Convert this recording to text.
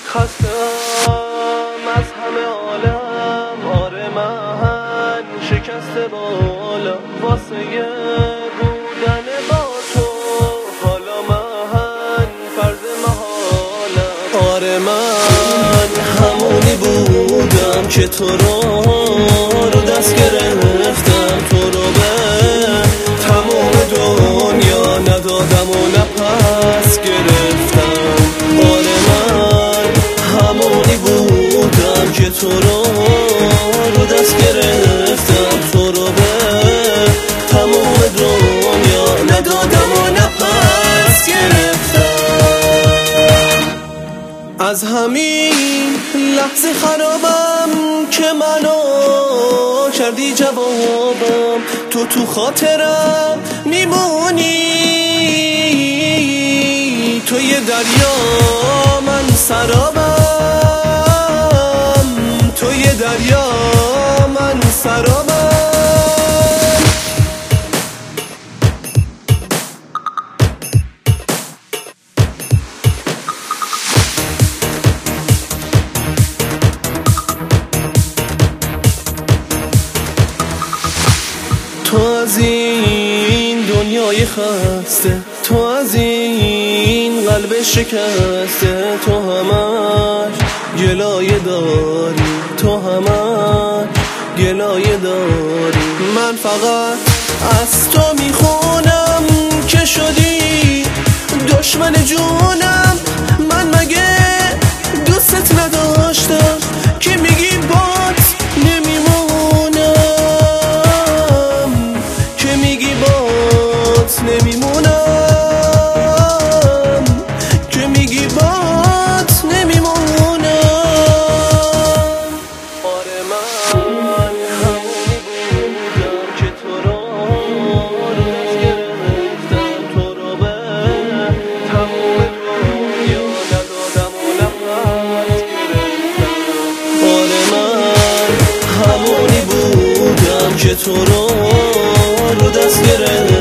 خستم از همه عالم، آره من شکسته بالم واسه بودن با تو، حالا من فرض محالم. آره من همونی بودم که تو رو دست گرفتم، تو رو به تمام دنیا ندادم و نپس گرفتم. آره من همونی بودم که تو رو دست گرفتم، تو رو به تمام دنیا ندادم و نپس گرفتم. از همین لحظه خرابم که منو کردی جوابم، تو خاطرم میمونی، تو یه دریا من سرابم، تو یه دریا من سرابم. تو از این دنیای خسته، تو از این قلب شکسته، تو همش گلایه داری، تو همش گلایه داری. من فقط از تو میخونم که شدی دشمن جونم. من مگه دوستت نداشتم که میگی بات نمیمونم، که میگی بات نمیمونم، که میگی بات نمیمونم. آره من همونی بودم که تو رو دست گرفتم، تو رو به تمام دنیا ندادم و نپس گرفتم. آره من همونی بودم که تو رو دست گرفتم.